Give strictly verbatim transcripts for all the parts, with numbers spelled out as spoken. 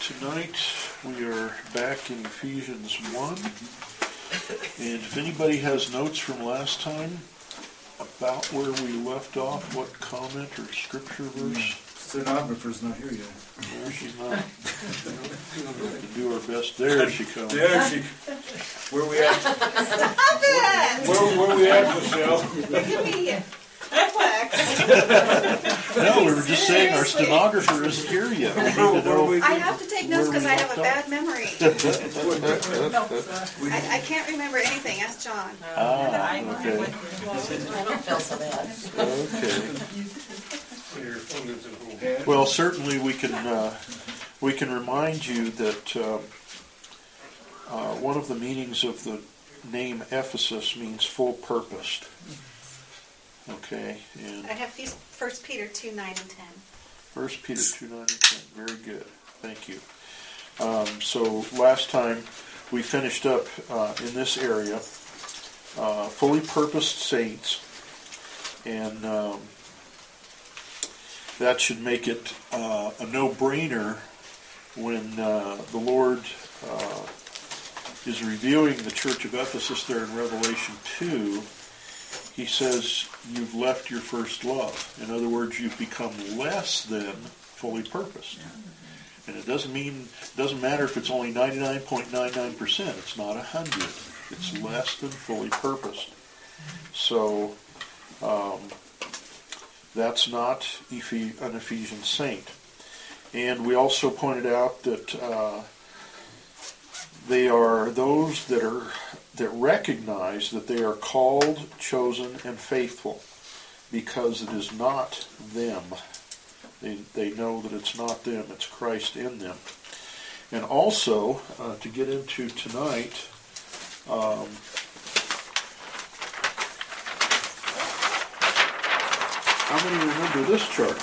Tonight we are back in Ephesians one, and if anybody has notes from last time about where we left off, what comment or scripture verse? Stenographer's not here yet. No, she's not. We can do our best. There she comes. There she. Where we at? Stop it! Where, where we at, Michelle? Give me reflex. No, we were just saying our stenographer isn't here yet. We need to know. I have to take notes because I have a bad memory. I, I can't remember anything. Ask John. Ah, okay. I don't feel so bad. Okay. Well, certainly we can uh, we can remind you that uh, uh, one of the meanings of the name Ephesus means full purposed. Okay, and I have First Peter two nine and ten. First Peter two nine and ten. Very good. Thank you. Um, so last time we finished up uh, in this area, uh, fully purposed saints, and um, that should make it uh, a no-brainer when uh, the Lord uh, is reviewing the church of Ephesus there in Revelation two. He says, you've left your first love. In other words, you've become less than fully purposed. And it doesn't mean, it doesn't matter if it's only ninety-nine point nine nine percent. It's not one hundred. It's less than fully purposed. So, um, that's not an Ephesian saint. And we also pointed out that uh, they are those that are that recognize that they are called, chosen, and faithful, because it is not them. They, they know that it's not them, it's Christ in them. And also, uh, to get into tonight, um, how many remember this chart?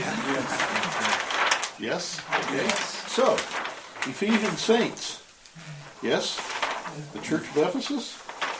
Yeah. Yes? Okay. So, Ephesian saints. Yes? The church of Ephesus?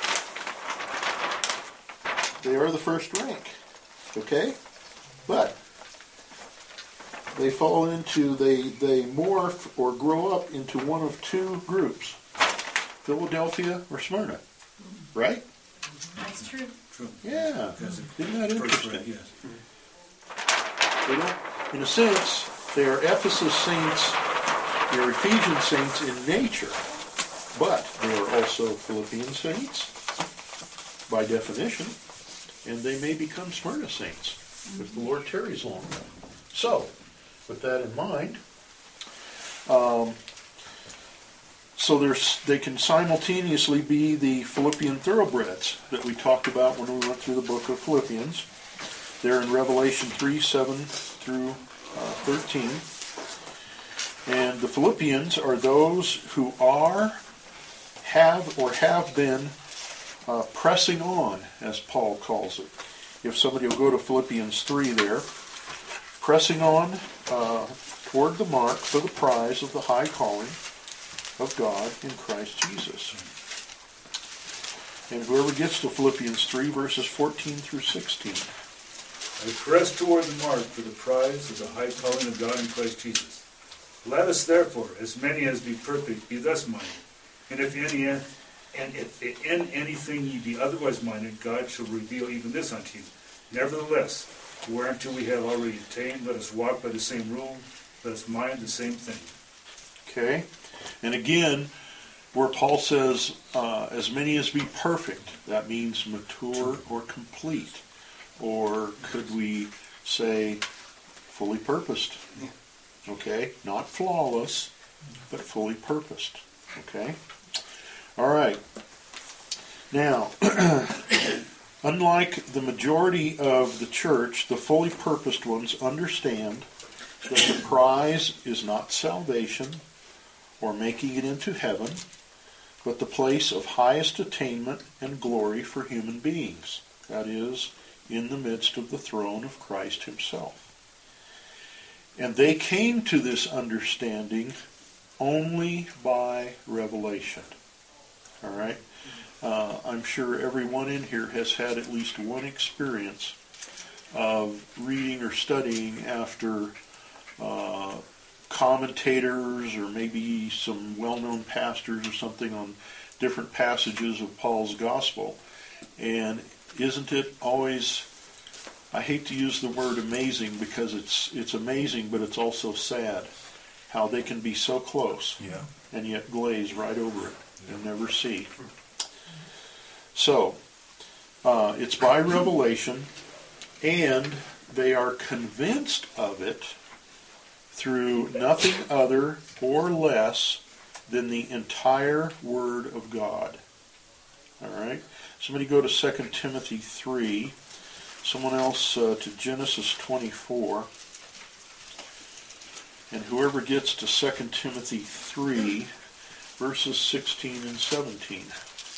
They are the first rank. Okay? But they fall into, they, they morph or grow up into one of two groups. Philadelphia or Smyrna. Right? That's true. True. Yeah. Isn't that interesting? Rank, yes. They don't, in a sense, they are Ephesus saints, they are Ephesian saints in nature, but they are also Philippian saints, by definition, and they may become Smyrna saints, if the Lord tarries long enough. So, with that in mind, um, so there's, they can simultaneously be the Philippian thoroughbreds that we talked about when we went through the book of Philippians. They're in Revelation three, seven through uh, thirteen. And the Philippians are those who are, have, or have been uh, pressing on, as Paul calls it. If somebody will go to Philippians three there, pressing on uh, toward the mark for the prize of the high calling of God in Christ Jesus. And whoever gets to Philippians three, verses fourteen through sixteen. I press toward the mark for the prize of the high calling of God in Christ Jesus. Let us therefore, as many as be perfect, be thus minded. And if any and if in anything ye be otherwise minded, God shall reveal even this unto you. Nevertheless, whereunto we have already attained, let us walk by the same rule, let us mind the same thing. Okay, and again, where Paul says, uh, as many as be perfect, that means mature or complete. Or could we say fully purposed? Okay, not flawless, but fully purposed. Okay? All right. Now, unlike the majority of the church, the fully purposed ones understand that the prize is not salvation or making it into heaven, but the place of highest attainment and glory for human beings. That is, in the midst of the throne of Christ himself. And they came to this understanding only by revelation. All right? Uh, I'm sure everyone in here has had at least one experience of reading or studying after uh, commentators or maybe some well-known pastors or something on different passages of Paul's gospel. And isn't it always, I hate to use the word amazing because it's it's amazing, but it's also sad how they can be so close Yeah. and yet glaze right over it and never see. So, uh, it's by revelation, and they are convinced of it through nothing other or less than the entire Word of God. All right? Somebody go to Second Timothy three. Someone else uh, to Genesis twenty-four. And whoever gets to Second Timothy three, verses sixteen and seventeen.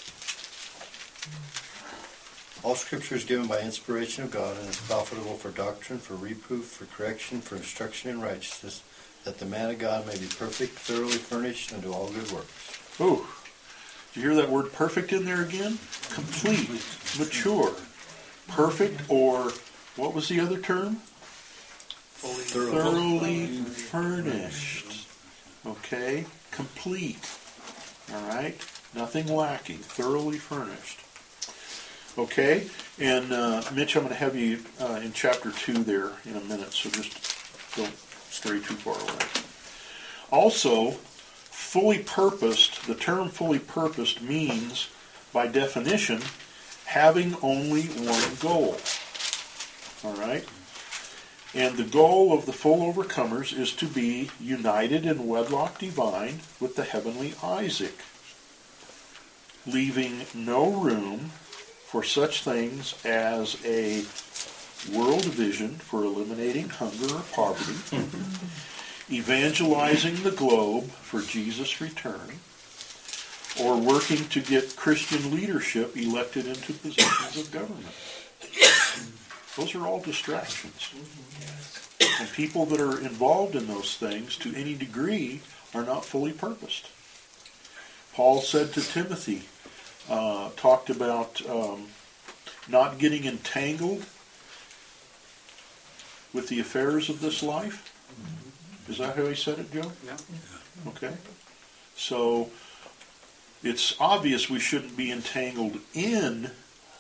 All Scripture is given by inspiration of God and is profitable for doctrine, for reproof, for correction, for instruction in righteousness, that the man of God may be perfect, thoroughly furnished unto all good works. Ooh, did you hear that word perfect in there again? Complete, mature, perfect, or what was the other term? Thoroughly. Thoroughly furnished. Okay, complete. All right, nothing lacking, thoroughly furnished. Okay, and uh, Mitch, I'm going to have you uh, in chapter two there in a minute, so just don't stray too far away. Also, fully purposed, the term fully purposed means, by definition, having only one goal. All right? And the goal of the full overcomers is to be united in wedlock divine with the heavenly Isaac, leaving no room for such things as a world vision for eliminating hunger or poverty, evangelizing the globe for Jesus' return, or working to get Christian leadership elected into positions of government. Those are all distractions. And people that are involved in those things to any degree are not fully purposed. Paul said to Timothy, uh, talked about um, not getting entangled with the affairs of this life. Is that how he said it, Joe? Yeah. Okay. So it's obvious we shouldn't be entangled in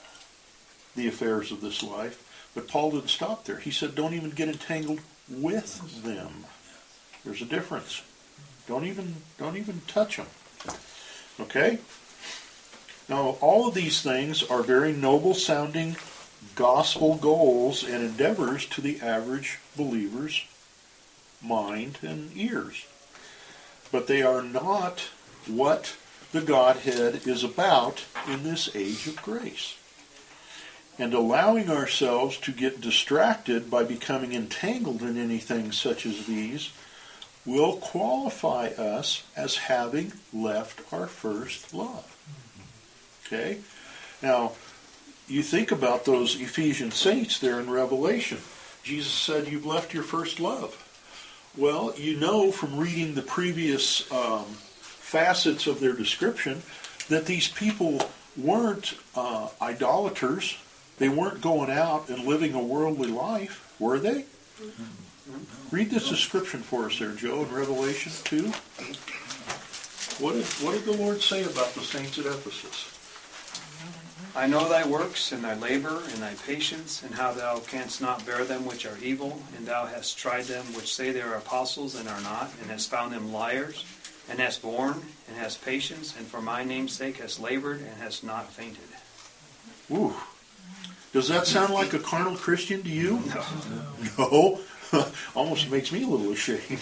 the affairs of this life. But Paul didn't stop there. He said, don't even get entangled with them. There's a difference. Don't even, don't even touch them. Okay? Now, all of these things are very noble-sounding gospel goals and endeavors to the average believer's mind and ears. But they are not what the Godhead is about in this age of grace. And allowing ourselves to get distracted by becoming entangled in anything such as these will qualify us as having left our first love. Okay? Now, you think about those Ephesian saints there in Revelation. Jesus said, you've left your first love. Well, you know from reading the previous um, facets of their description that these people weren't uh, idolaters. They weren't going out and living a worldly life, were they? Mm-hmm. Read this description for us there, Joe, in Revelation two. What did, what did the Lord say about the saints at Ephesus? I know thy works, and thy labor, and thy patience, and how thou canst not bear them which are evil, and thou hast tried them which say they are apostles and are not, and hast found them liars, and hast borne, and hast patience, and for my name's sake hast labored, and hast not fainted. Ooh. Does that sound like a carnal Christian to you? No. No? Almost makes me a little ashamed.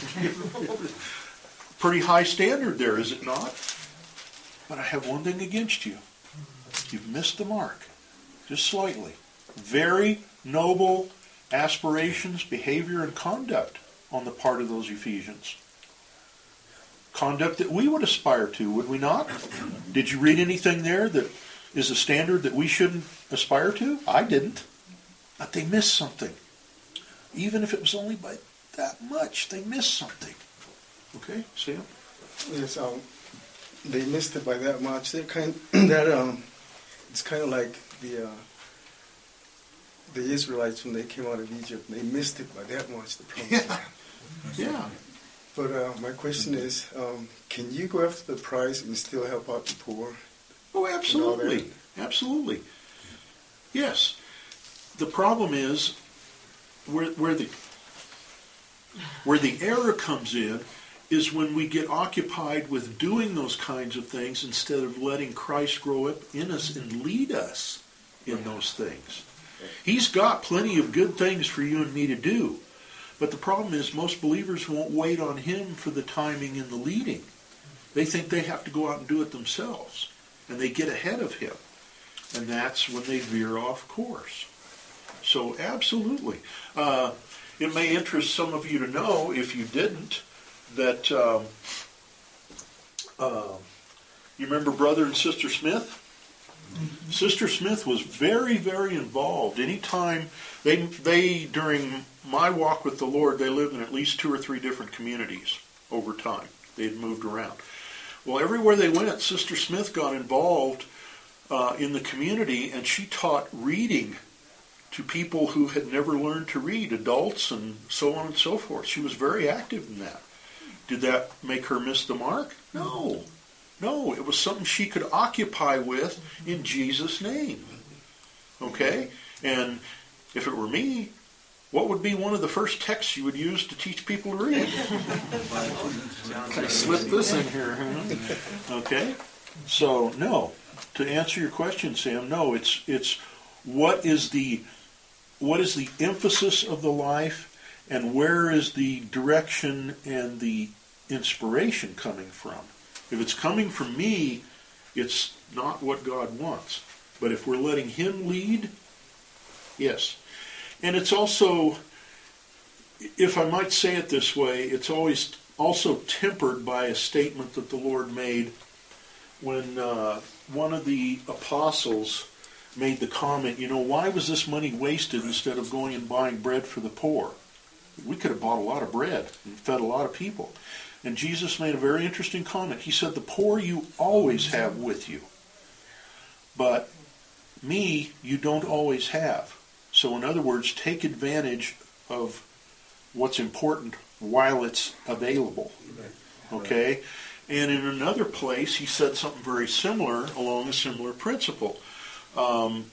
Pretty high standard there, is it not? But I have one thing against you. You've missed the mark. Just slightly. Very noble aspirations, behavior, and conduct on the part of those Ephesians. Conduct that we would aspire to, would we not? Did you read anything there that is a standard that we shouldn't aspire to? I didn't. But they missed something. Even if it was only by that much, they missed something. Okay, Sam? Yes, um, they missed it by that much. They're kind that um, it's kind of like the uh, the Israelites when they came out of Egypt. They missed it by that much. The promised land. Yeah. But uh, my question is, um, can you go after the prize and still help out the poor? Oh, absolutely. Absolutely. Yes. The problem is where, where the where the error comes in is when we get occupied with doing those kinds of things instead of letting Christ grow up in us and lead us in those things. He's got plenty of good things for you and me to do. But the problem is most believers won't wait on him for the timing and the leading. They think they have to go out and do it themselves. And they get ahead of him. And that's when they veer off course. So absolutely. Uh, it may interest some of you to know, if you didn't, that um, uh, you remember Brother and Sister Smith? Mm-hmm. Sister Smith was very, very involved. Anytime they, they, during my walk with the Lord, they lived in at least two or three different communities over time. They had moved around. Well, everywhere they went, Sister Smith got involved uh, in the community, and she taught reading to people who had never learned to read, adults and so on and so forth. She was very active in that. Did that make her miss the mark? No. No, it was something she could occupy with in Jesus' name. Okay? And if it were me, what would be one of the first texts you would use to teach people to read? Kind of slip this in here, huh? Okay? So, no. To answer your question, Sam, no, it's it's what is the what is the emphasis of the life, and where is the direction and the inspiration coming from? If it's coming from me, it's not what God wants. But if we're letting him lead, yes. And it's also, if I might say it this way, it's always also tempered by a statement that the Lord made when uh, one of the apostles made the comment, you know, why was this money wasted instead of going and buying bread for the poor? We could have bought a lot of bread and fed a lot of people. And Jesus made a very interesting comment. He said, the poor you always have with you, but me you don't always have. So in other words, take advantage of what's important while it's available. Okay? And in another place, he said something very similar along a similar principle. Um,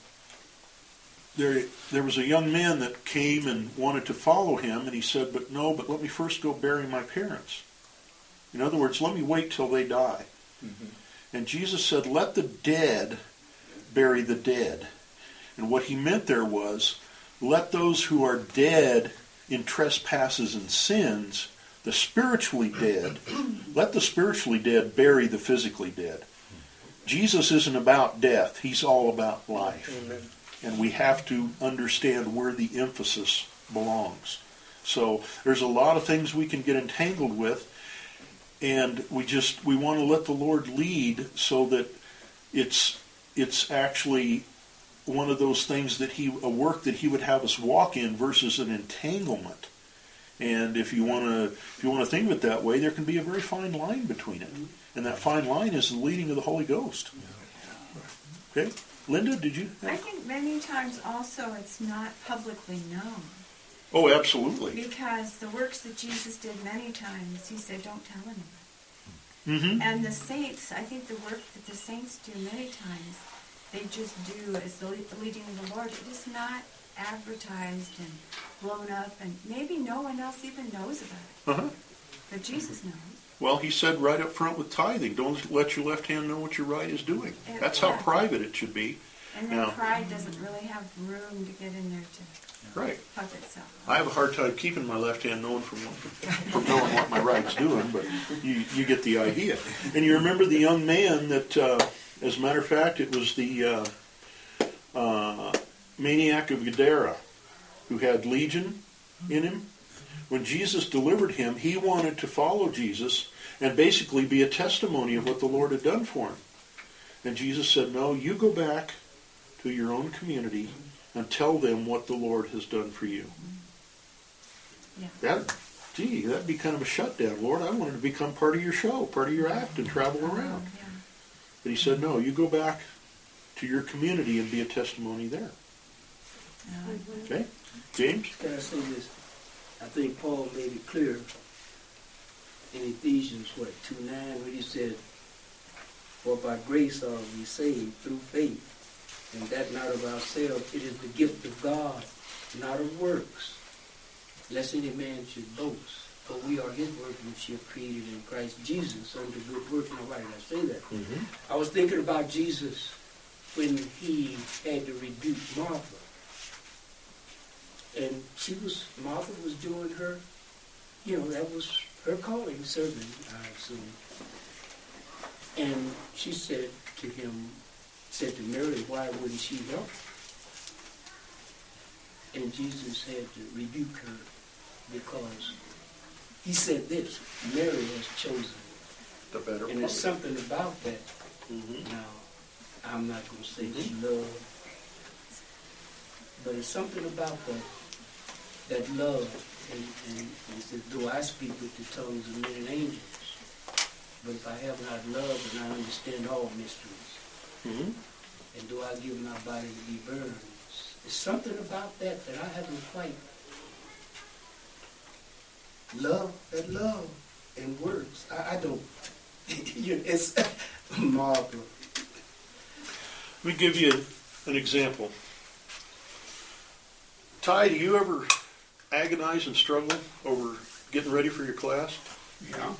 there, there was a young man that came and wanted to follow him, and he said, but no, but let me first go bury my parents. In other words, let me wait till they die. Mm-hmm. And Jesus said, let the dead bury the dead. And what he meant there was, let those who are dead in trespasses and sins, the spiritually dead, let the spiritually dead bury the physically dead. Jesus isn't about death. He's all about life. Amen. And we have to understand where the emphasis belongs. So there's a lot of things we can get entangled with, and we just we want to let the Lord lead so that it's it's actually one of those things that he a work that he would have us walk in versus an entanglement. And if you want to if you want to think of it that way, there can be a very fine line between it. And that fine line is the leading of the Holy Ghost. Okay? Linda, did you? I think many times also it's not publicly known. Oh, absolutely. Because the works that Jesus did many times, he said, don't tell anyone. Mm-hmm. And the saints, I think the work that the saints do many times, they just do as the leading of the Lord. It is not advertised and blown up, and maybe no one else even knows about it. Uh-huh. But Jesus knows. Well, he said right up front with tithing, don't let your left hand know what your right is doing. And, That's yeah. how private it should be. And then now, pride doesn't really have room to get in there to right. puff itself. I have a hard time keeping my left hand knowing from, from knowing what my right's doing, but you, you get the idea. And you remember the young man that, uh, as a matter of fact, it was the uh, uh, maniac of Gadara who had legion in him. When Jesus delivered him, he wanted to follow Jesus and basically be a testimony of what the Lord had done for him. And Jesus said, no, you go back to your own community and tell them what the Lord has done for you. Yeah. That, gee, that'd be kind of a shutdown. Lord, I wanted to become part of your show, part of your act, and travel around. Yeah. But he said, no, you go back to your community and be a testimony there. Uh, Okay? James? Can I say this? I think Paul made it clear in Ephesians, what, two nine, where he said, for by grace are we saved through faith, and that not of ourselves, it is the gift of God, not of works, lest any man should boast. For we are his workmanship created in Christ Jesus unto good works. Now, why did I say that? Mm-hmm. I was thinking about Jesus when he had to rebuke Martha. And she was, Martha was doing her, you know, that was her calling, serving, I assume. And she said to him, said to Mary, why wouldn't she help? And Jesus had to rebuke her because he said this, Mary has chosen. The better And there's part. something about that. Mm-hmm. Now, I'm not going to say it's Mhm. love, but it's something about that, that love. And, and he says, do I speak with the tongues of men and angels? But if I have not love, and I understand all mysteries, Mm-hmm. and do I give my body to be burned? There's something about that that I haven't quite love, that love and words. I, I don't, you know, it's marvelous. Let me give you an example. Ty, do you ever agonize and struggle over getting ready for your class? Yeah.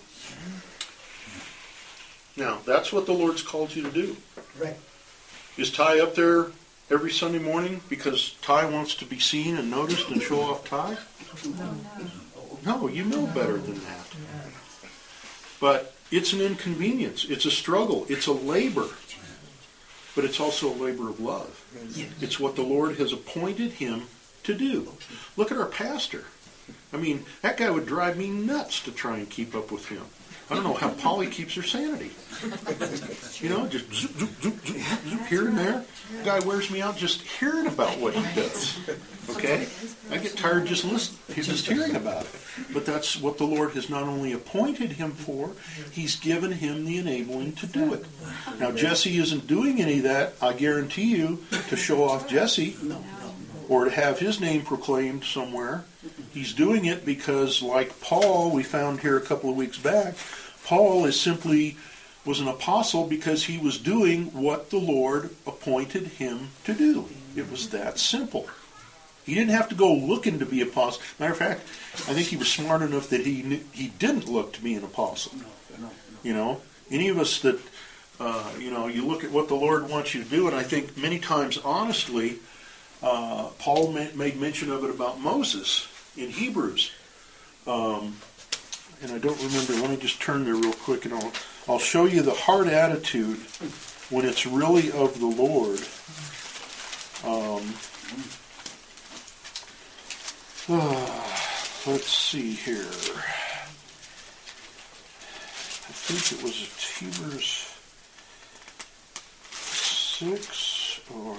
Now, that's what the Lord's called you to do. Right. Is Ty up there every Sunday morning because Ty wants to be seen and noticed and show off Ty? No, you know better than that. But it's an inconvenience. It's a struggle. It's a labor. But it's also a labor of love. It's what the Lord has appointed him to do. Look at our pastor. I mean, that guy would drive me nuts to try and keep up with him. I don't know how Polly keeps her sanity. You know, just zoop, zoop, zoop, zoop, zoop, here and there. The guy wears me out just hearing about what he does. Okay? I get tired just listening, just hearing about it. But that's what the Lord has not only appointed him for, he's given him the enabling to do it. Now, Jesse isn't doing any of that, I guarantee you, to show off Jesse or to have his name proclaimed somewhere. He's doing it because, like Paul, we found here a couple of weeks back, Paul is simply was an apostle because he was doing what the Lord appointed him to do. It was that simple. He didn't have to go looking to be apostle. Matter of fact, I think he was smart enough that he knew, he didn't look to be an apostle. You know, any of us that, uh, you know, you look at what the Lord wants you to do, and I think many times, honestly, uh, Paul made mention of it about Moses in Hebrews. Um, and I don't remember, let me just turn there real quick and I'll, I'll show you the heart attitude when it's really of the Lord. Um, uh, let's see here. I think it was Hebrews six or...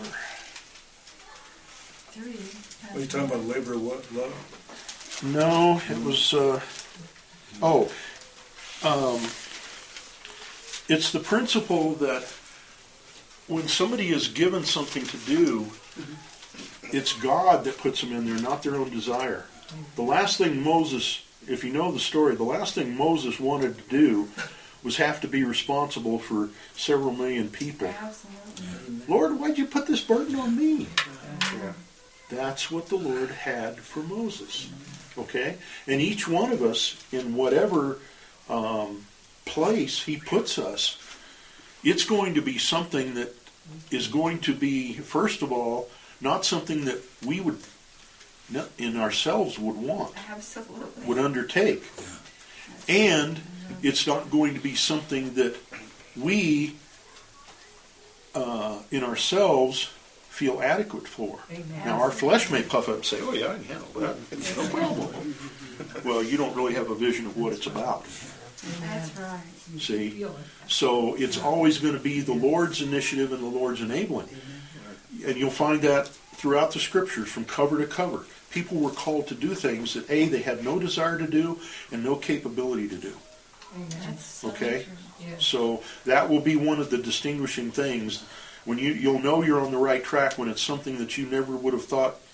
Are you talking about labor of what? Love? No, it was, uh, oh, um, it's the principle that when somebody is given something to do, it's God that puts them in there, not their own desire. The last thing Moses, if you know the story, the last thing Moses wanted to do was have to be responsible for several million people. Absolutely. Lord, why'd you put this burden on me? Yeah. That's what the Lord had for Moses. Okay? And each one of us, in whatever um, place he puts us, it's going to be something that is going to be, first of all, not something that we would, in ourselves, would want, Absolutely. would undertake. And it's not going to be something that we, uh, in ourselves, feel adequate for. Amen. Now, our flesh may puff up and say, oh yeah, I can handle that. It's no problem. Well, you don't really have a vision of what it's about. That's right. See? So it's always going to be the Lord's initiative and the Lord's enabling. And you'll find that throughout the Scriptures, from cover to cover. People were called to do things that, A, they had no desire to do and no capability to do. That's so Okay? true. So that will be one of the distinguishing things. When you, you'll know you're on the right track when it's something that you never would have thought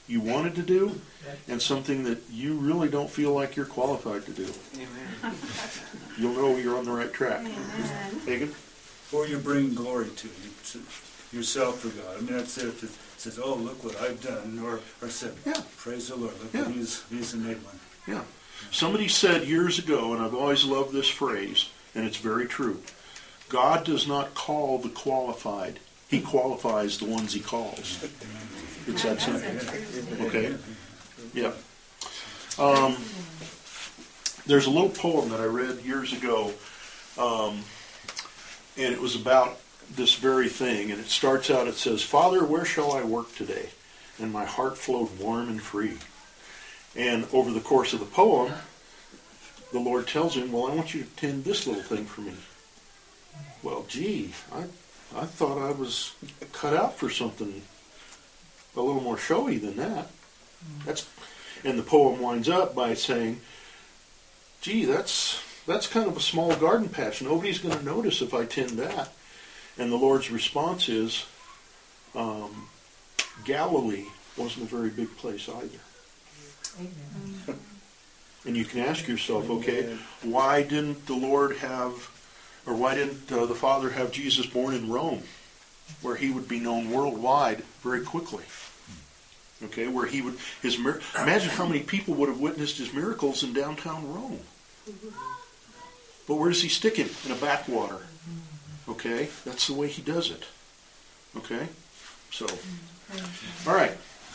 you wanted to do and something that you really don't feel like you're qualified to do. Amen. You'll know you're on the right track. Amen. Hagen? Or you're bringing glory to, you, to yourself for God. I mean, that's it. If it says, oh, look what I've done. Or, or said, Yeah. praise the Lord. Look Yeah. what he's, he's enabling. Yeah. Somebody said years ago, and I've always loved this phrase, and it's very true, God does not call the qualified. He qualifies the ones he calls. It's that simple. Okay? Yeah. Um, there's a little poem that I read years ago, um, and it was about this very thing. And it starts out, it says, Father, where shall I work today? And my heart flowed warm and free. And over the course of the poem, the Lord tells him, well, I want you to tend this little thing for me. Well, gee, I, I thought I was cut out for something a little more showy than that. That's, and the poem winds up by saying, gee, that's that's kind of a small garden patch. Nobody's going to notice if I tend that. And the Lord's response is, um, Galilee wasn't a very big place either. Amen. And you can ask yourself, okay, why didn't the Lord have, or why didn't uh, the Father have Jesus born in Rome, where he would be known worldwide very quickly? Okay, where he would, his mir- imagine how many people would have witnessed his miracles in downtown Rome. But where does he stick him? In a backwater. Okay, that's the way he does it. Okay, so, all right.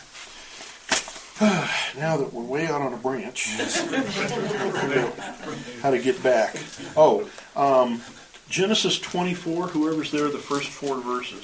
Now that we're way out on a branch, how to get back. Oh, um, Genesis twenty-four, whoever's there, the first four verses.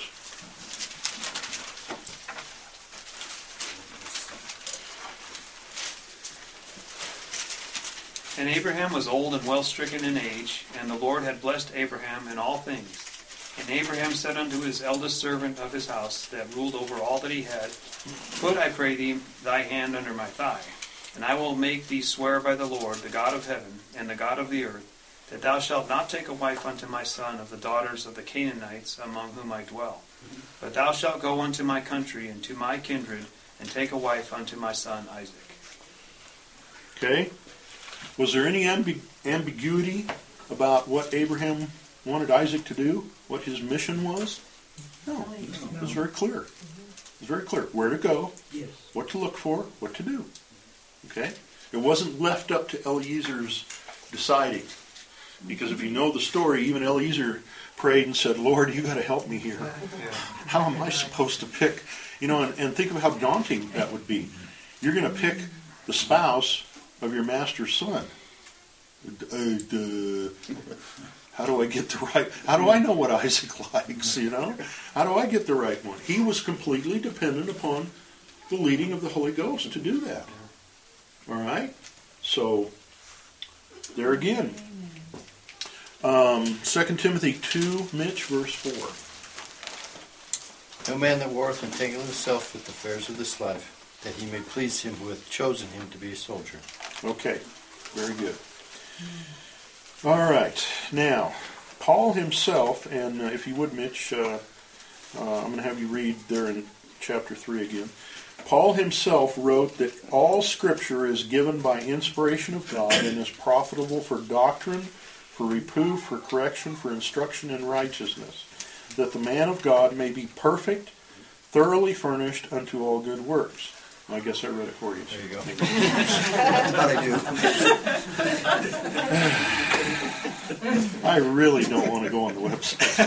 And Abraham was old and well stricken in age, and the Lord had blessed Abraham in all things. And Abraham said unto his eldest servant of his house, that ruled over all that he had, Put, I pray thee, thy hand under my thigh, and I will make thee swear by the Lord, the God of heaven, and the God of the earth, that thou shalt not take a wife unto my son of the daughters of the Canaanites among whom I dwell. But thou shalt go unto my country and to my kindred, and take a wife unto my son Isaac. Okay. Was there any ambi- ambiguity about what Abraham wanted Isaac to do? What his mission was? No. It was very clear. It was very clear. Where to go, Yes. what to look for, what to do. Okay? It wasn't left up to Eliezer's deciding. Because if you know the story, even Eliezer prayed and said, Lord, you got to help me here. How am I supposed to pick? You know, and, and think of how daunting that would be. You're going to pick the spouse of your master's son. Uh, duh. How do I get the right, how do I know what Isaac likes, you know? How do I get the right one? He was completely dependent upon the leading of the Holy Ghost to do that. All right? So, there again. Um, Second Timothy two, Mitch, verse four. No man that warreth entangle himself with the affairs of this life, that he may please him who hath chosen him to be a soldier. Okay, very good. All right, now, Paul himself, and uh, if you would, Mitch, uh, uh, I'm going to have you read there in chapter three again. Paul himself wrote that all Scripture is given by inspiration of God and is profitable for doctrine, for reproof, for correction, for instruction in righteousness, that the man of God may be perfect, thoroughly furnished unto all good works. I guess I read it for you. There you go. I do. I really don't want to go on the website.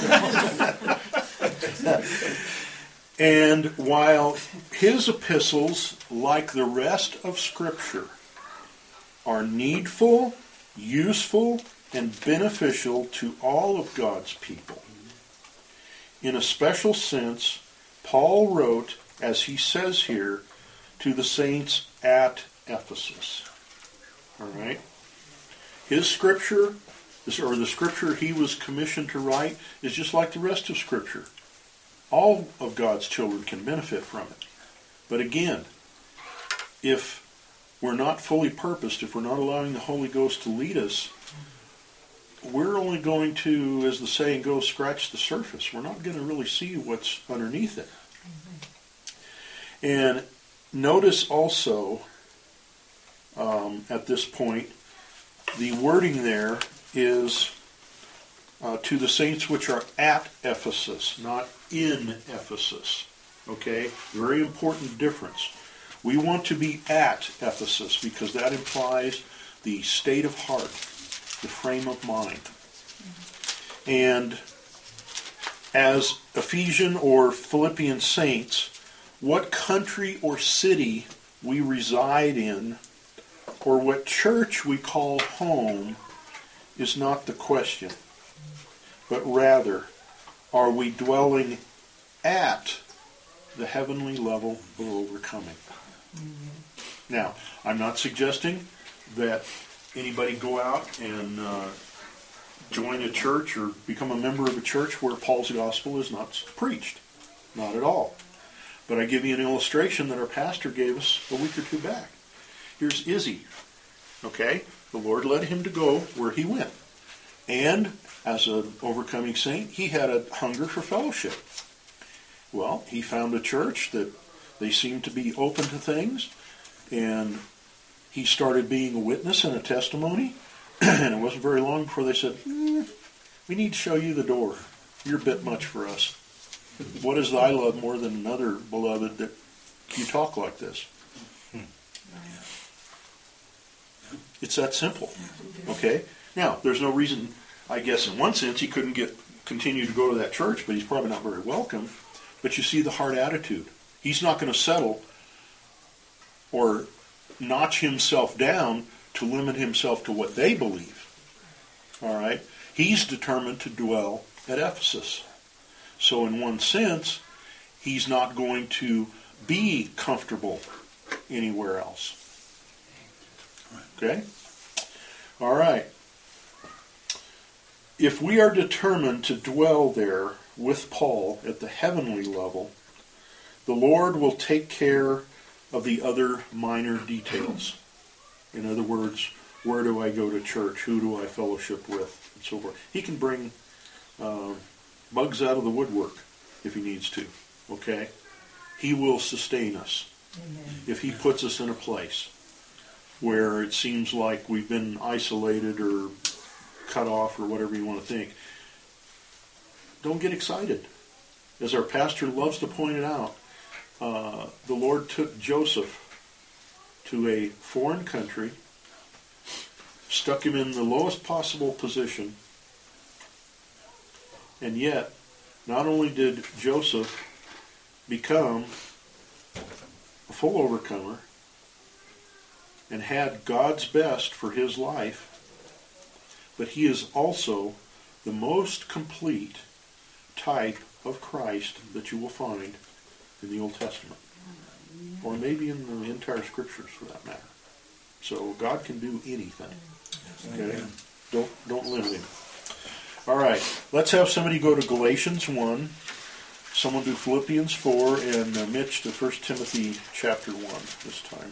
And while his epistles, like the rest of Scripture, are needful, useful, and beneficial to all of God's people, in a special sense, Paul wrote, as he says here, to the saints at Ephesus. All right? His Scripture, or the Scripture he was commissioned to write, is just like the rest of Scripture. All of God's children can benefit from it. But again, if we're not fully purposed, if we're not allowing the Holy Ghost to lead us, we're only going to, as the saying goes, scratch the surface. We're not going to really see what's underneath it. And notice also, um, at this point, the wording there is uh, to the saints which are at Ephesus, not in Ephesus. Okay? Very important difference. We want to be at Ephesus because that implies the state of heart, the frame of mind. And as Ephesian or Philippian saints, what country or city we reside in, or what church we call home, is not the question. But rather, are we dwelling at the heavenly level of overcoming? Mm-hmm. Now, I'm not suggesting that anybody go out and uh, join a church or become a member of a church where Paul's gospel is not preached. Not at all. But I give you an illustration that our pastor gave us a week or two back. Here's Izzy. Okay? The Lord led him to go where he went. And as an overcoming saint, he had a hunger for fellowship. Well, he found a church that they seemed to be open to things, and he started being a witness and a testimony, and it wasn't very long before they said, mm, we need to show you the door. You're a bit much for us. What is thy love more than another, beloved, that you talk like this? It's that simple. Okay? Now, there's no reason, I guess in one sense, he couldn't get continue to go to that church, but he's probably not very welcome. But you see the heart attitude. He's not going to settle or notch himself down to limit himself to what they believe. All right? He's determined to dwell at Ephesus. So in one sense, he's not going to be comfortable anywhere else. Okay? All right. If we are determined to dwell there with Paul at the heavenly level, the Lord will take care of the other minor details. In other words, where do I go to church? Who do I fellowship with? And so forth. He can bring uh, bugs out of the woodwork if he needs to. Okay? He will sustain us. Amen. If he puts us in a place where it seems like we've been isolated or cut off or whatever you want to think. Don't get excited. As our pastor loves to point it out, uh, the Lord took Joseph to a foreign country, stuck him in the lowest possible position, and yet, not only did Joseph become a full overcomer and had God's best for his life, but he is also the most complete type of Christ that you will find in the Old Testament. Or maybe in the entire Scriptures, for that matter. So God can do anything. Okay? Don't, don't limit him. All right. Let's have somebody go to Galatians one. Someone do Philippians four, and uh, Mitch to First Timothy chapter one this time.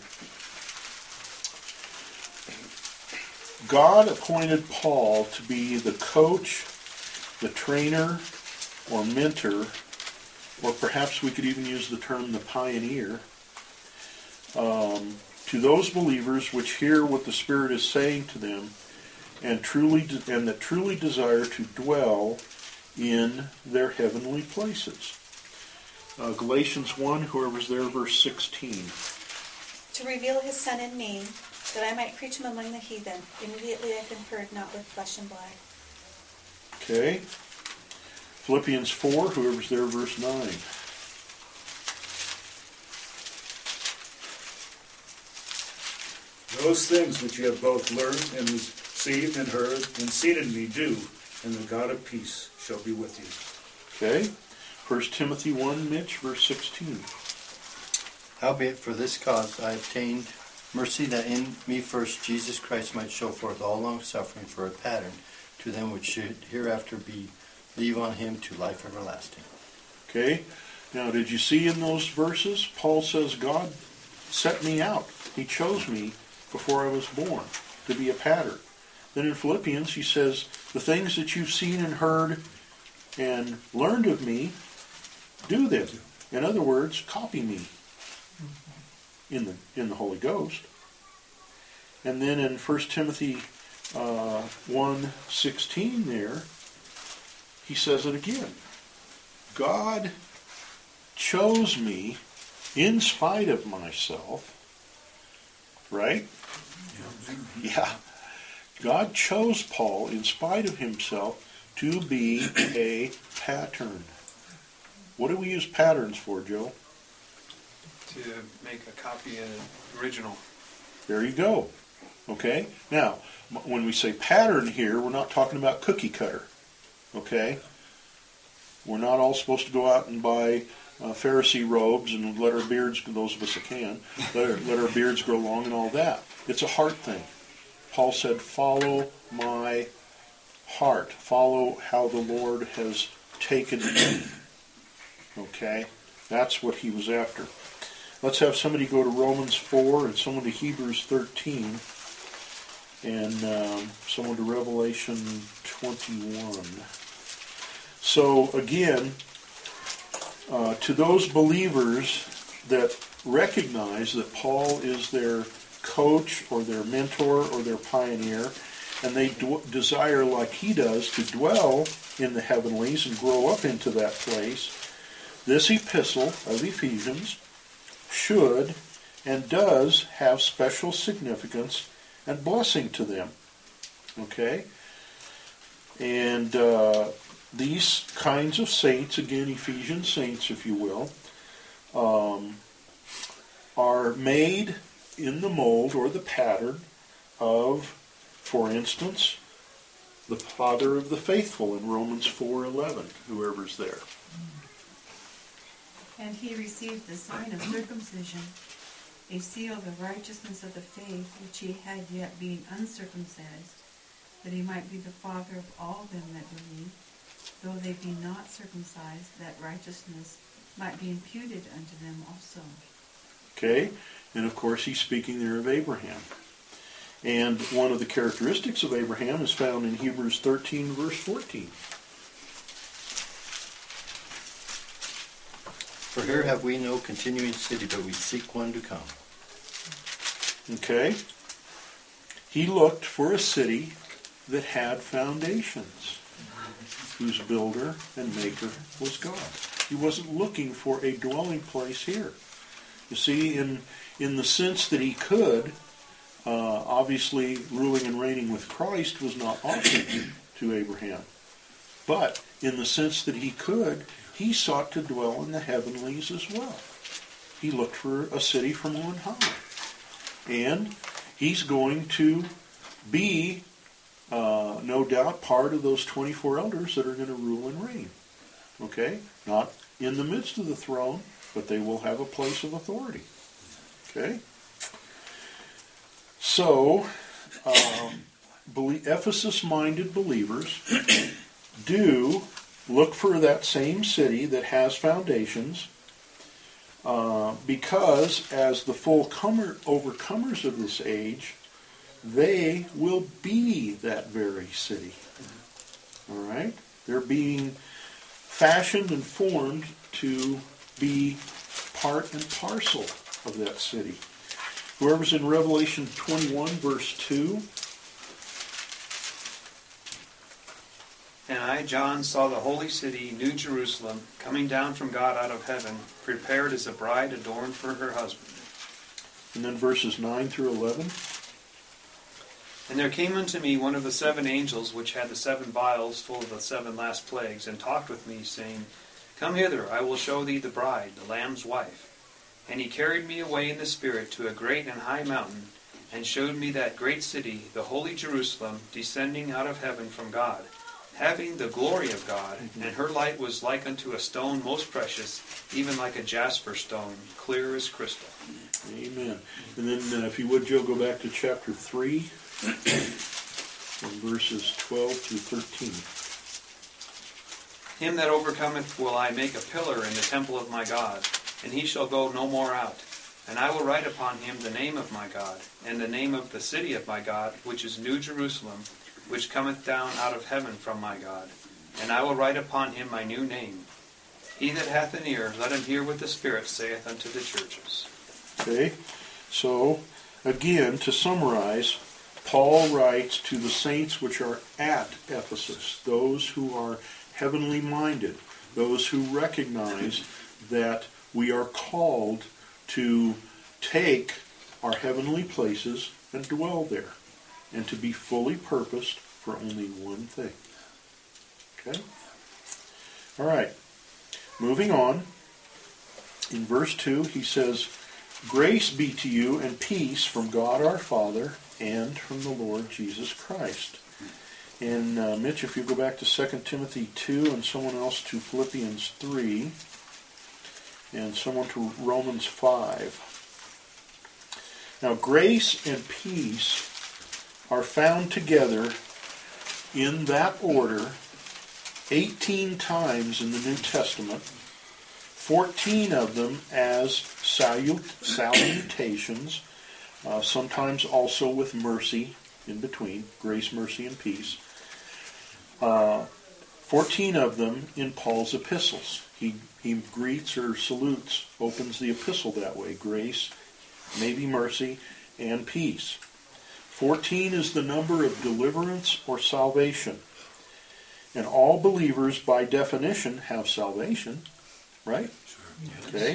God appointed Paul to be the coach, the trainer, or mentor, or perhaps we could even use the term the pioneer, um, to those believers which hear what the Spirit is saying to them and truly de- and that truly desire to dwell in their heavenly places. Uh, Galatians one, whoever's there, verse sixteen. To reveal his Son in me, that I might preach him among the heathen. Immediately I conferred not with flesh and blood. Okay. Philippians four, whoever's there, verse nine. Those things which you have both learned and received and heard and seen in me do, and the God of peace shall be with you. Okay. First Timothy one, Mitch, verse sixteen. Howbeit for this cause I obtained mercy, that in me first Jesus Christ might show forth all long suffering for a pattern to them which should hereafter be believe on him to life everlasting. Okay. Now, did you see in those verses? Paul says, God set me out. He chose me before I was born to be a pattern. Then in Philippians, he says, the things that you've seen and heard and learned of me, do them. In other words, copy me. in the in the Holy Ghost. And then in First Timothy uh, one sixteen there, he says it again. God chose me in spite of myself, right? Yeah. God chose Paul in spite of himself to be a pattern. What do we use patterns for, Joe? To make a copy of the original. There you go. Okay? Now, when we say pattern here, we're not talking about cookie cutter. Okay? We're not all supposed to go out and buy uh, Pharisee robes and let our beards, those of us that can, let our, let our beards grow long and all that. It's a heart thing. Paul said, follow my heart. Follow how the Lord has taken me. Okay? That's what he was after. Let's have somebody go to Romans four and someone to Hebrews thirteen and um, someone to Revelation twenty-one. So again, uh, to those believers that recognize that Paul is their coach or their mentor or their pioneer, and they d- desire, like he does, to dwell in the heavenlies and grow up into that place, this epistle of Ephesians should and does have special significance and blessing to them. Okay? And uh, these kinds of saints, again, Ephesian saints, if you will, um, are made in the mold or the pattern of, for instance, the father of the faithful in Romans four eleven, whoever's there. And he received the sign of circumcision, a seal of the righteousness of the faith which he had yet being uncircumcised, that he might be the father of all them that believe, though they be not circumcised, that righteousness might be imputed unto them also. Okay, and of course he's speaking there of Abraham. And one of the characteristics of Abraham is found in Hebrews thirteen, verse fourteen. For here have we no continuing city, but we seek one to come. Okay? He looked for a city that had foundations, whose builder and maker was God. He wasn't looking for a dwelling place here. You see, in in the sense that he could, uh, obviously ruling and reigning with Christ was not offered to Abraham. But in the sense that he could, he sought to dwell in the heavenlies as well. He looked for a city from on high. And he's going to be, uh, no doubt, part of those twenty-four elders that are going to rule and reign. Okay? Not in the midst of the throne, but they will have a place of authority. Okay? So, um, Ephesus-minded believers do look for that same city that has foundations, uh, because as the full comer, overcomers of this age, they will be that very city. All right? They're being fashioned and formed to be part and parcel of that city. Whoever's in Revelation twenty-one, verse two. And I, John, saw the holy city, New Jerusalem, coming down from God out of heaven, prepared as a bride adorned for her husband. And then verses nine through eleven. And there came unto me one of the seven angels, which had the seven vials full of the seven last plagues, and talked with me, saying, Come hither, I will show thee the bride, the Lamb's wife. And he carried me away in the Spirit to a great and high mountain, and showed me that great city, the holy Jerusalem, descending out of heaven from God, having the glory of God, mm-hmm. and her light was like unto a stone most precious, even like a jasper stone, clear as crystal. Amen. And then, uh, if you would, Joe, go back to chapter three, and verses twelve through thirteen. Him that overcometh will I make a pillar in the temple of my God, and he shall go no more out. And I will write upon him the name of my God, and the name of the city of my God, which is New Jerusalem, which cometh down out of heaven from my God. And I will write upon him my new name. He that hath an ear, let him hear what the Spirit saith unto the churches. Okay, So, again, to summarize, Paul writes to the saints which are at Ephesus, those who are heavenly minded, those who recognize that we are called to take our heavenly places and dwell there, and to be fully purposed for only one thing. Okay? All right. Moving on. In verse two, he says, "Grace be to you and peace from God our Father and from the Lord Jesus Christ." And uh, Mitch, if you go back to Second Timothy two, and someone else to Philippians three, and someone to Romans five. Now, grace and peace are found together in that order eighteen times in the New Testament, fourteen of them as salut- salutations, uh, sometimes also with mercy in between, grace, mercy, and peace. Uh, fourteen of them in Paul's epistles. He, he greets or salutes, opens the epistle that way, grace, maybe mercy, and peace. fourteen is the number of deliverance or salvation. And all believers, by definition, have salvation, right? Sure. Okay.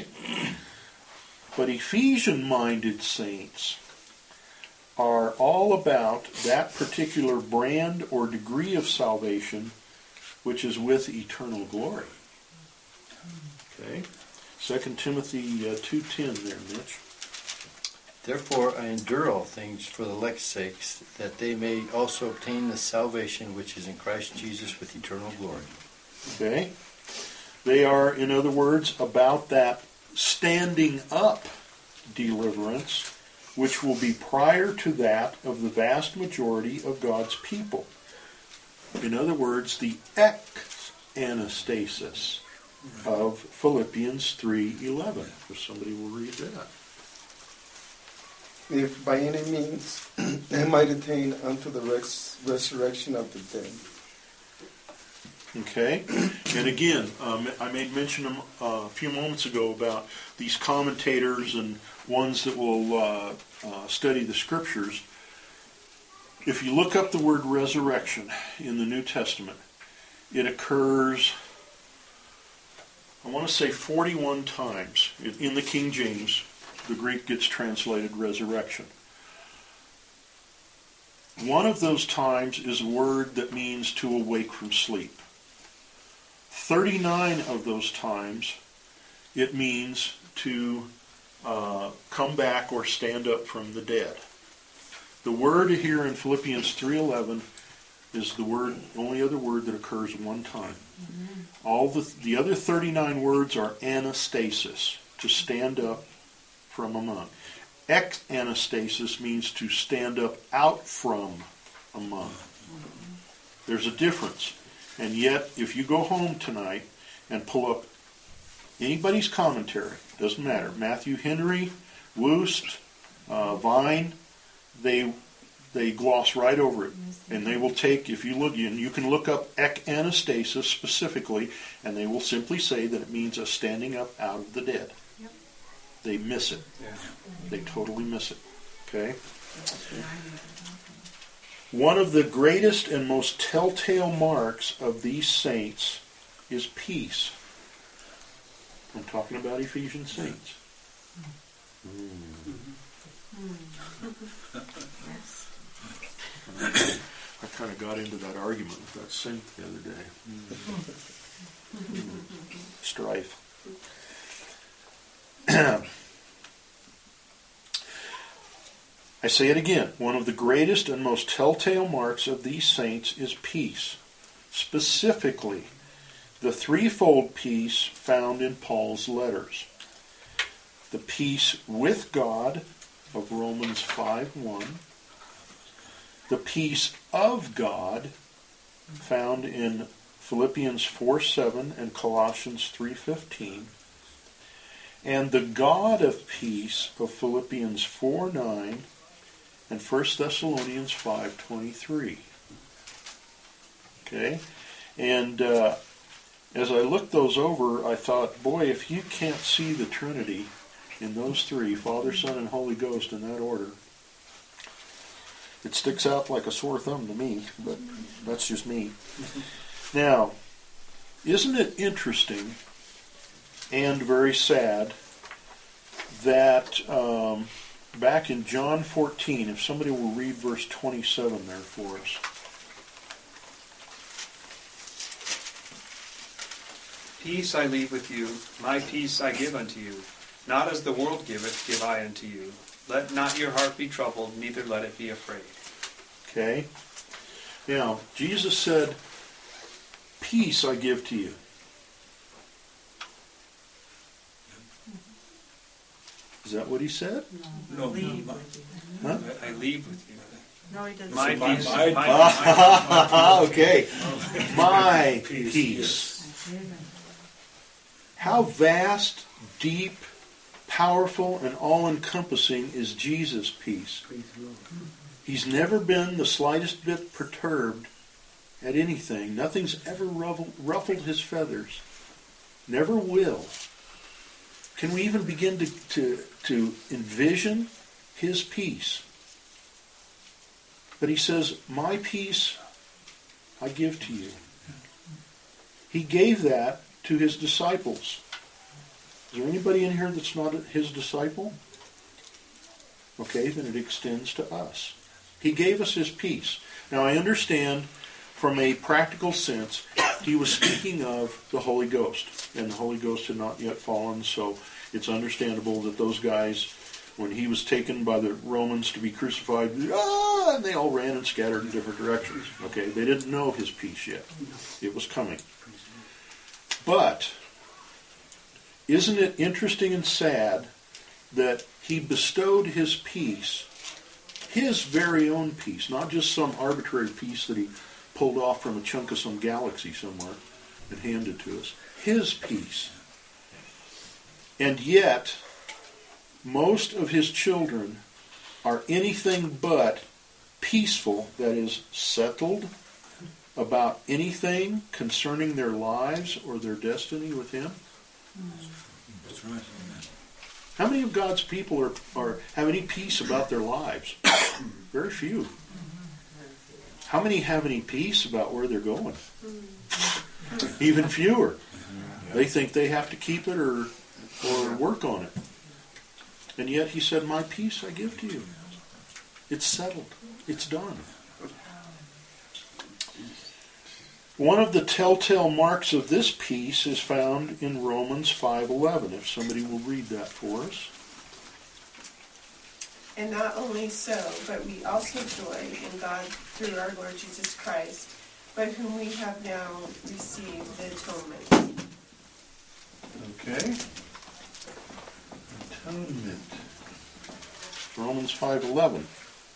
But Ephesian-minded saints are all about that particular brand or degree of salvation which is with eternal glory. Okay. Second Timothy uh, two ten there, Mitch. Therefore I endure all things for the elect's sakes, that they may also obtain the salvation which is in Christ Jesus with eternal glory. Okay. They are, in other words, about that standing up deliverance, which will be prior to that of the vast majority of God's people. In other words, the ex-anastasis of Philippians three eleven. If somebody will read that. If by any means they might attain unto the res- resurrection of the dead. Okay, and again, um, I made mention uh, a few moments ago about these commentators and ones that will uh, uh, study the Scriptures. If you look up the word resurrection in the New Testament, it occurs, I want to say forty-one times. In the King James, the Greek gets translated resurrection. One of those times is a word that means to awake from sleep. thirty-nine of those times, it means to uh, come back or stand up from the dead. The word here in Philippians three eleven is the word, only other word that occurs one time. Mm-hmm. All the the other thirty-nine words are anastasis, to stand up from among. Ex-anastasis means to stand up out from among. There's a difference. And yet, if you go home tonight and pull up anybody's commentary, doesn't matter, Matthew Henry, Woost, uh, Vine, they they gloss right over it. And they will take, if you look, and you can look up anastasis specifically, and they will simply say that it means a standing up out of the dead. Yep. They miss it. Yeah. They totally miss it. Okay? One of the greatest and most telltale marks of these saints is peace. I'm talking about Ephesian saints. Mm. I kind of got into that argument with that saint the other day. Mm. Strife. I say it again. One of the greatest and most telltale marks of these saints is peace. Specifically, the threefold peace found in Paul's letters. The peace with God of Romans five one. The peace of God found in Philippians four seven and Colossians three fifteen. And the God of peace of Philippians four nine and First Thessalonians five twenty-three. Okay? And uh, as I looked those over, I thought, boy, if you can't see the Trinity in those three, Father, Son, and Holy Ghost in that order. It sticks out like a sore thumb to me, but that's just me. Now, isn't it interesting and very sad that um, back in John fourteen, if somebody will read verse twenty-seven there for us. Peace I leave with you, my peace I give unto you. Not as the world giveth, give I unto you. Let not your heart be troubled, neither let it be afraid. Okay? Now, Jesus said, peace I give to you. Is that what he said? No, Leave no, with Huh? I leave with you. you. No, he doesn't. My my- peace. my- my Ah, okay. My Peace, peace. Amen. How vast, deep, powerful, and all-encompassing is Jesus' peace. Praise the Lord. He's never been the slightest bit perturbed at anything. Nothing's ever ruffled, ruffled his feathers. Never will. Can we even begin to, to, to envision his peace? But he says, my peace I give to you. He gave that to his disciples. Is there anybody in here that's not his disciple? Okay, then it extends to us. He gave us his peace. Now I understand from a practical sense, he was speaking of the Holy Ghost. And the Holy Ghost had not yet fallen, so it's understandable that those guys, when he was taken by the Romans to be crucified, ah, and they all ran and scattered in different directions. Okay, they didn't know his peace yet. It was coming. But isn't it interesting and sad that he bestowed his peace, his very own peace, not just some arbitrary peace that he pulled off from a chunk of some galaxy somewhere and handed to us. His peace. And yet, most of his children are anything but peaceful, that is, settled about anything concerning their lives or their destiny with him. That's right. How many of God's people are, are have any peace about their lives? Very few. How many have any peace about where they're going? Even fewer. They think they have to keep it or or work on it. And yet he said, my peace I give to you. It's settled. It's done. One of the telltale marks of this peace is found in Romans five eleven. If somebody will read that for us. And not only so, but we also joy in God through our Lord Jesus Christ, by whom we have now received the atonement. Okay. Atonement. Romans five eleven.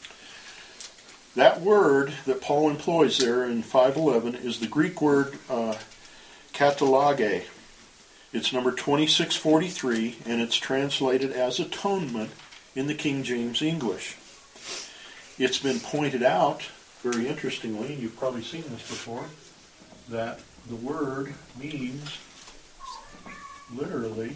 That word that Paul employs there in five eleven is the Greek word uh, katalage. It's number twenty-six forty-three, and it's translated as atonement in the King James English. It's been pointed out, very interestingly, and you've probably seen this before, that the word means literally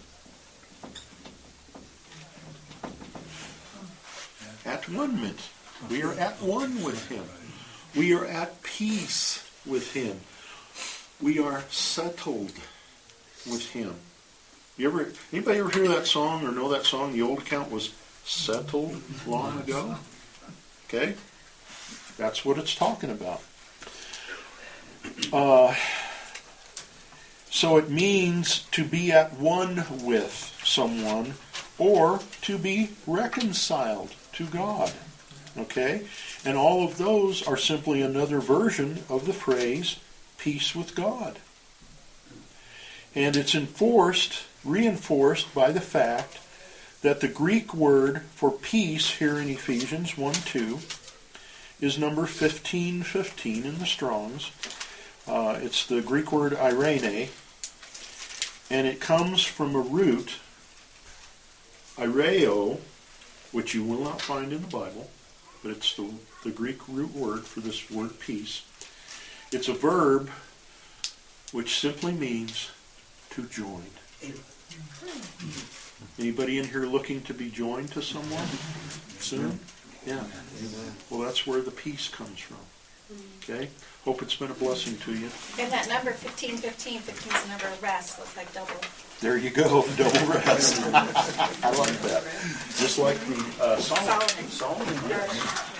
at one. We are at one with him. We are at peace with him. We are settled with him. You ever anybody ever hear that song or know that song? The old account was settled long ago. Okay? That's what it's talking about. Uh, so it means to be at one with someone or to be reconciled to God. Okay? And all of those are simply another version of the phrase, peace with God. And it's enforced, reinforced by the fact that the Greek word for peace here in Ephesians one two is number fifteen fifteen in the Strong's. Uh, it's the Greek word eirene, and it comes from a root, eireo, which you will not find in the Bible, but it's the, the Greek root word for this word peace. It's a verb which simply means to join. Anybody in here looking to be joined to someone soon? Yeah. Well, that's where the peace comes from. Okay? Hope it's been a blessing to you. And that number fifteen fifteen, fifteen is the number of rest, so it's like double. There you go, double rest. I like that. Just like the uh, Solomon. Solomon. Solomon, yes.